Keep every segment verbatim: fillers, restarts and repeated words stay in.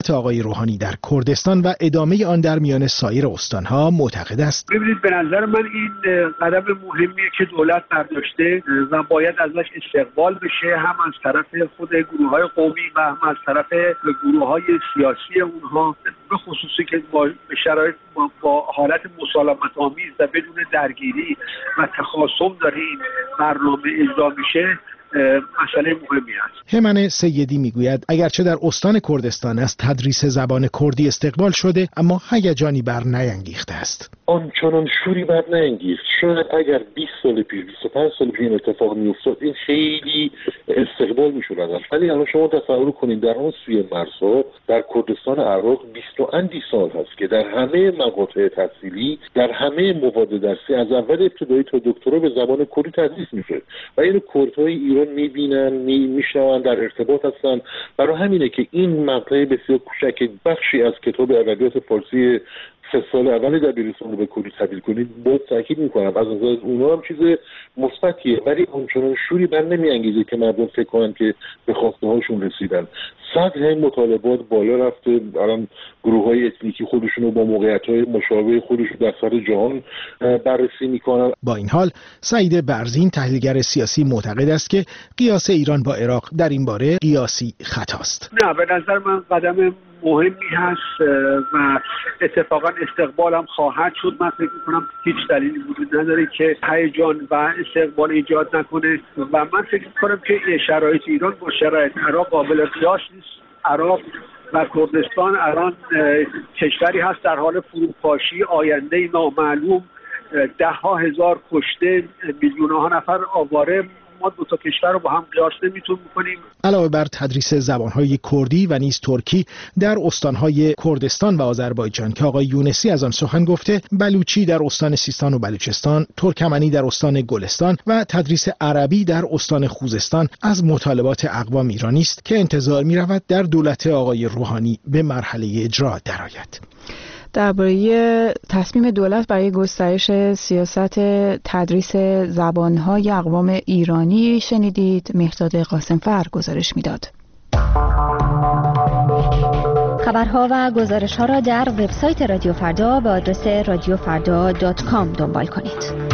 آقای روحانی در کردستان و ادامه آن در میان سایر استانها معتقد است. ببینید، به نظر من این قدم مهمیه که دولت برداشته و باید ازش استقبال بشه، هم از طرف خود گروه‌های قومی و هم از طرف گروه‌های سیاسی اونها، به خصوصی که با شرایط با حالت مسالمت آمیز و بدون درگیری و تخاصم داره این برنامه اجرا میشه. مسئله مهمی است. همن سیدی میگوید اگرچه در استان کردستان از تدریس زبان کردی استقبال شده، اما هیجانی بر نیانگیخته است. آنچنان شوری بر نیانگیخت. شاید اگر بیست سال پیش، بیست و پنج سال پیش این اتفاق میافتاد، این خیلی استقبال میشد ازش. ولی الان شما تصور کنید در اون سوی مرزها در کردستان عراق بیست و اندی سال هست که در همه مقاطع تحصیلی، در همه مواد درسی از اول ابتدایی تا دکترا به زبان کردی تدریس میشه و اینو کردهای ایران میبینن، میشنون، در ارتباط هستن. برای همینه که این مقطع بسیار کوچک بخشی از کتاب ادبیات فارسی سه سال اول دبیرستان رو به کردی تبدیل کنید، باید تاکید میکنم از نظر اونها هم چیز مثبتیه، ولی اونچنان شوری بر نمیانگیزه که مردم فکر کنن که به خواسته هاشون رسیدن. سطح مطالبات بالا رفته. الان گروه‌های اتنیکی خودشون رو با موقعیت‌های مشابه خودشون در سطح جهان بررسی میکنن. با این حال سعید برزین تحلیلگر سیاسی معتقد است که قیاس ایران با عراق در این باره قیاسی خطاست. نه، به نظر من قدم مهمی هست و اتفاقا استقبال هم خواهد شد. من فکر می‌کنم هیچ دلیلی وجود نداره که هیجان و استقبال ایجاد نکنه و من فکر می‌کنم که شرایط ایران با شرایط عراق قابل قیاس نیست. عراق و کردستان الان کشوری هست در حال فروپاشی، آینده نامعلوم، ده ها هزار کشته، میلیون ها نفر آواره. ما دو تا کشور رو با هم قیاس نمیتونیم بکنیم. علاوه بر تدریس زبانهای کردی و نیز ترکی در استانهای کردستان و آذربایجان که آقای یونسی از آن سخن گفته، بلوچی در استان سیستان و بلوچستان، ترکمنی در استان گلستان و تدریس عربی در استان خوزستان از مطالبات اقوام ایرانی است که انتظار می رود در دولت آقای روحانی به مرحله اجرا درآید. درباره تصمیم دولت برای گسترش سیاست تدریس زبان‌های اقوام ایرانی شنیدید. مهرداد قاسمفر گزارش میداد. خبرها و گزارش‌ها را در وبسایت رادیو فردا به آدرس رادیو فردا دات کام دنبال کنید.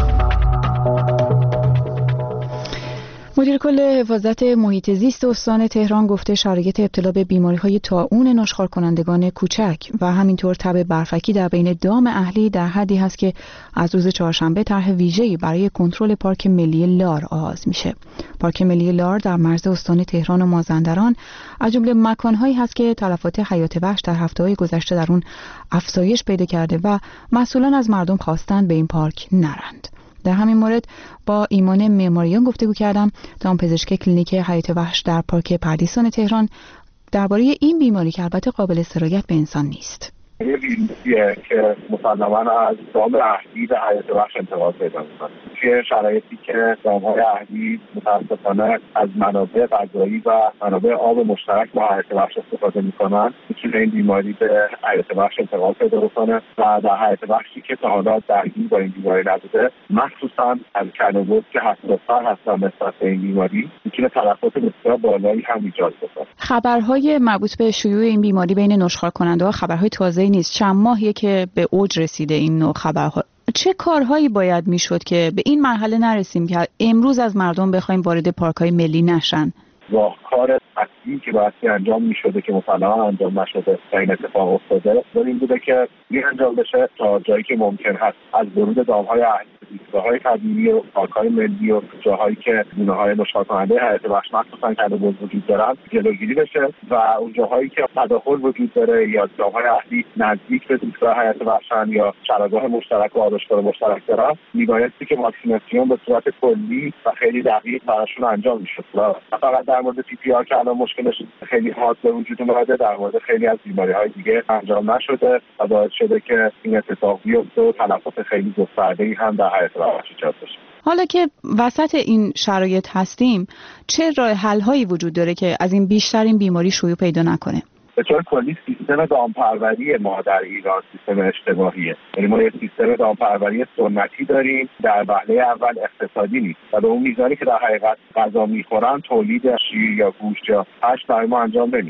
مدیر کل حفاظت محیط زیست استان تهران گفته شرایط ابتلا به بیماری‌های طاعون نشخوار کنندگان کوچک و همینطور تب برفکی در بین دام اهلی در حدی هست که از روز چهارشنبه طرح ویژه‌ای برای کنترل پارک ملی لار آغاز میشه. پارک ملی لار در مرز استان تهران و مازندران از جمله مکان‌هایی هست که تلفات حیات وحش در هفته‌های گذشته در اون افزایش پیدا کرده و مسئولان از مردم خواستند به این پارک نرند. در همین مورد با ایمان معماریان گفتگو کردم. دامپزشک کلینیک حیات وحش در پارک پردیسان تهران درباره این بیماری که البته قابل سرایت به انسان نیست. یه بیماریه که مسلماً از دام اهلی به حیات وحش انتقال پیدا می‌کنه. توی شرایطی که دام‌های اهلی متأسفانه از منابع غذایی و منابع آب مشترک با حیات وحش استفاده می‌کنن، می‌تونه این بیماری به حیات وحش انتقال پیدا بکنه و در حیات وحشی که تا حالا درگیر با این بیماری نبوده، مخصوصاً از کلمات که حساس‌تر هستن نسبت به این بیماری، می‌تونه تلفات بسیار بالایی هم ایجاد کنه. خبرهای مربوط به شیوع این بیماری بین نشخوار کننده‌ها خبرهای تازه نیست. چند ماهیه که به اوج رسیده این نوع خبرها. چه کارهایی باید میشد که به این مرحله نرسیم که امروز از مردم بخوایم وارد پارک‌های ملی نشن؟ راهکار اصلی که باید انجام میشده که مسلماً انجام نشده و این اتفاق افتاده، این بوده که این انجام بشه تا جایی که ممکن هست از ورود دام‌های اهلی، زیستگاه‌های طبیعی و پارک‌های ملی و جاهایی که گونه‌های نشخوار کننده حیات وحش مخصوصاً کله‌بز وجود دارن جلوگیری بشه و اون جاهایی که تداخل وجود داره یا دام‌های اهلی نزدیک به زیستگاه حیات وحشن یا چراگاه مشترک و آرایشگاه مشترک دارن، میبایستی که واکسیناسیون به صورت کلی و خیلی دقیق براشون انجام میشد. و فقط در مورد پی پی آر که الان مشکلش خیلی حاد به وجود اومده، در مورد خیلی از بیماری‌های دیگه انجام نشده و باعث شده که این اتفاق بیفته و تلفات خیلی گسترده‌ای هم در حیات وحش ایجاد بشه. حالا که وسط این شرایط هستیم، چه راه حل‌هایی وجود داره که از این بیشتر این بیماری شیوع پیدا نکنه؟ به طور کلی سیستم دامپروری ما در ایران سیستم اشتباهیه. یعنی ما یه سیستم دامپروری سنتی داریم، در وهله اول اقتصادی نیست و به اون میزانی که در حقیقت غذا میخورن تولید شیر یا گوشت یا هشت برای ما انجام نمیدن.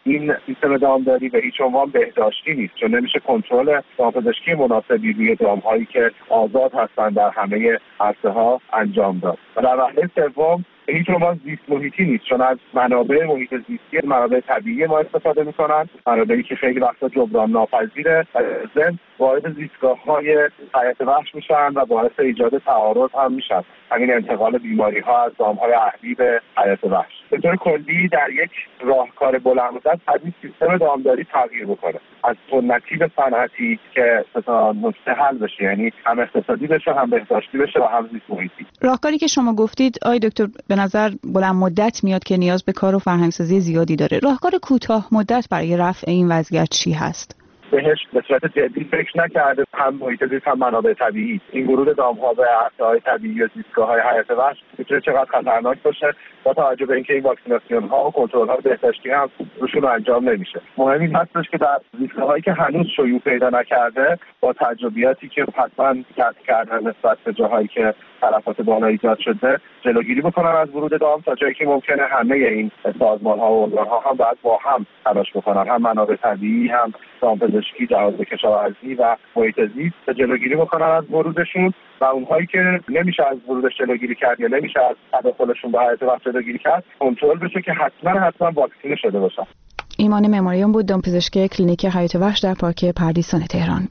این سیستم دامداری به هیچ عنوان بهداشتی نیست، چون نمیشه کنترل دامپزشکی مناسبی روی دامهایی که آزاد هستند در همه عرصه ها انجام داد. و در وهله سوم به هیچ عنوان زیست محیطی نیست، چون از منابع محیط زیستی، منابع طبیعی ما استفاده میکنن، منابعی که خیلی وقتا جبران ناپذیره و ضمن وارد زیستگاه‌های حیات وحش میشن و باعث ایجاد تعارض هم میشن، همین انتقال بیماری ها از دامهای اهلی به حیات وحش. به طور کلی در یک راهکار بلند مدت باید سیستم دامداری تغییر بکنه، از سنتی به صنعتی که تا نقطه حل بشه، یعنی هم اقتصادی بشه، هم بهداشتی بشه و هم زیست محیطی. راهکاری که شما گفتید آقای دکتر به نظر بلند مدت میاد که نیاز به کار و فرهنگ‌سازی زیادی داره. راهکار کوتاه مدت برای رفع این وضعیت چی هست؟ بهش به صورت جدی فکر نکرده، هم محیط زیست هم منابع طبیعی. این ورود دام‌ها به عرصه‌های طبیعی و زیستگاه‌های حیات وحش میتونه چقدر خطرناک باشه با توجه به اینکه این واکسیناسیون‌ها و کنترل‌های بهداشتی هم روشون انجام نمیشه. مهم این هستش که در زیستگاه‌هایی که هنوز شیوع پیدا نکرده با تجربیاتی که حتما کسب کردن نسبت به جاهایی که تلفات بالا ایجاد شده جلوگیری بکنن از ورود دام، تا جایی که ممکنه همه این سازمان‌ها و ارگان‌ها هم باید با هم تلاش بکنن، هم منابع طبیعی، هم دامپزشکی، جهاز کشاورزی و محیط زیست جلوگیری بکنن از ورودشون، و اونهایی که نمیشه از ورودش جلوگیری کرد یا نمیشه از تداخلشون به حیات وحش جلوگیری کرد کنترل بشه که حتما حتما واکسینه شده باشن. ایمان معماریان بود، دامپزشک کلینیک حیات وحش در پارک پردیسان تهران.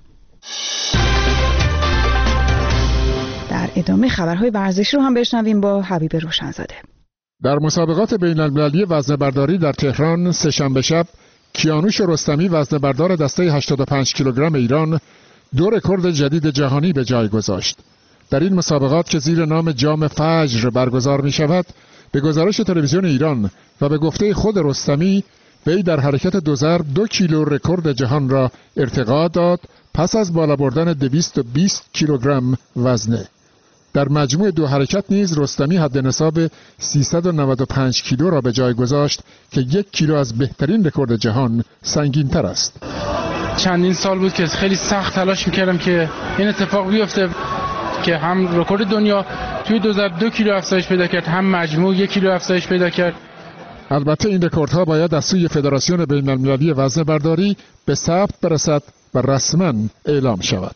در ادامه خبرهای ورزشی رو هم بشنویم با حبیب روشنزاده. در مسابقات بین‌المللی وزنه‌برداری در تهران سه‌شنبه شب کیانوش رستمی وزنه‌بردار دسته هشتاد و پنج کیلوگرم ایران دو رکورد جدید جهانی به جای گذاشت. در این مسابقات که زیر نام جام فجر برگزار می شود، به گزارش تلویزیون ایران و به گفته خود رستمی، وی در حرکت دو ضرب دو کیلو رکورد جهان را ارتقا داد پس از بالا بردن دویست و بیست کیلوگرم وزنه. در مجموع دو حرکت نیز رستمی حد نصاب سیصد و نود و پنج کیلو را به جای گذاشت که یک کیلو از بهترین رکورد جهان سنگین تر است. چندین سال بود که خیلی سخت تلاش میکردم که این اتفاق بیفته که هم رکورد دنیا توی دو ضرب دو کیلو افزایش پیدا کرد، هم مجموع یک کیلو افزایش پیدا کرد. البته این رکوردها باید از سوی فدراسیون بین‌المللی وزنه‌برداری به ثبت برسد و رسما اعلام شود.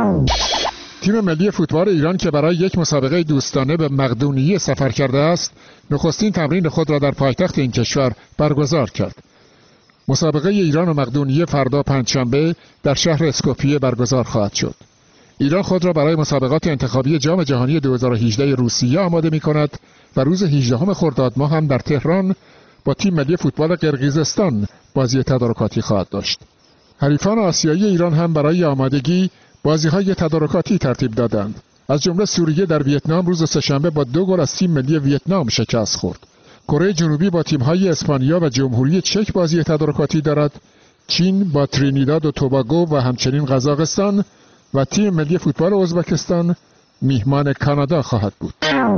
تیم ملی فوتبال ایران که برای یک مسابقه دوستانه به مقدونیه سفر کرده است، نخستین تمرین خود را در پایتخت این کشور برگزار کرد. مسابقه ایران و مقدونیه فردا پنجشنبه در شهر اسکوپیه برگزار خواهد شد. ایران خود را برای مسابقات انتخابی جام جهانی دو هزار و هجده روسیه آماده می کند و روز هجدهم خرداد ماه هم در تهران با تیم ملی فوتبال قرقیزستان بازی تدارکاتی خواهد داشت. حریفان آسیایی ایران هم برای آمادگی بازی‌های تدارکاتی ترتیب دادند. از جمله سوریه در ویتنام روز سه‌شنبه با دو گل از تیم ملی ویتنام شکست خورد. کره جنوبی با تیم‌های اسپانیا و جمهوری چک بازی تدارکاتی دارد. چین با ترینیداد و توباگو و همچنین قزاقستان و تیم ملی فوتبال ازبکستان میهمان کانادا خواهد بود.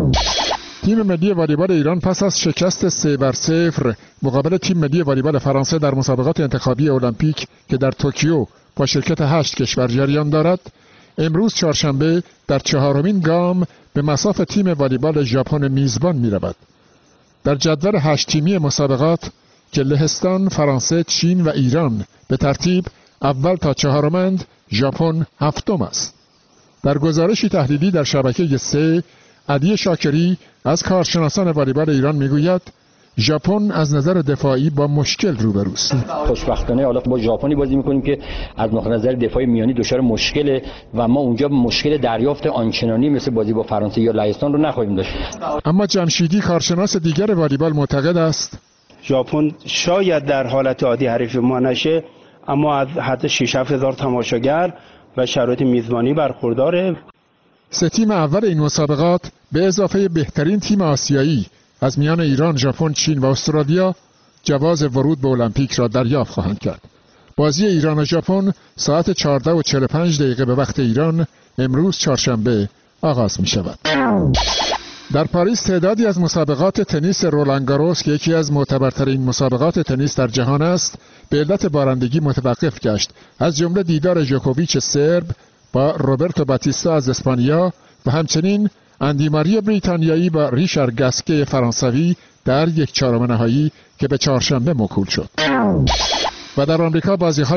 تیم ملی والیبال ایران پس از شکست سه بر صفر مقابل تیم ملی والیبال فرانسه در مسابقات انتخابی المپیک که در توکیو با شرکت هشت کشور جریان دارد، امروز چهارشنبه در چهارمین گام به مصاف تیم والیبال ژاپن میزبان می‌رود. در جدول هشت تیمی مسابقات که لهستان، فرانسه، چین و ایران به ترتیب اول تا چهارمند، ژاپن هفتم است. در گزارشی تحلیلی در شبکه سه، علی شاکری از کارشناسان والیبال ایران میگوید ژاپن از نظر دفاعی با مشکل روبروست. خوشبختانه حالا با ژاپنی بازی میکنیم که از نظر دفاعی میانی دچار مشکله و ما اونجا مشکل دریافت آنچنانی مثل بازی با فرانسه یا لهستان رو نخواهیم داشت. اما جمشیدی کارشناس دیگر والیبال معتقد است ژاپن شاید در حالت عادی حریف ما نشه، اما از حد شش هفت هزار تماشاگر و شرایط میزبانی برخورداره. سه تیم اول این مسابقات به اضافه بهترین تیم آسیایی از میان ایران، ژاپن، چین و استرالیا جواز ورود به المپیک را دریافت خواهند کرد. بازی ایران و ژاپن ساعت چهارده و چهل و پنج دقیقه به وقت ایران امروز چهارشنبه آغاز می شود. در پاریس تعدادی از مسابقات تنیس رولانگاروس که یکی از معتبرترین مسابقات تنیس در جهان است، به علت بارندگی متوقف گشت. از جمله دیدار ژوکوویچ سرب با روبرتو باتیستا از اسپانیا و همچنین اندی ماری بریتانیایی با ریشارد گاسکه فرانسوی در یک چهارم نهایی که به چهارشنبه موکول شد. و در آمریکا بازی‌های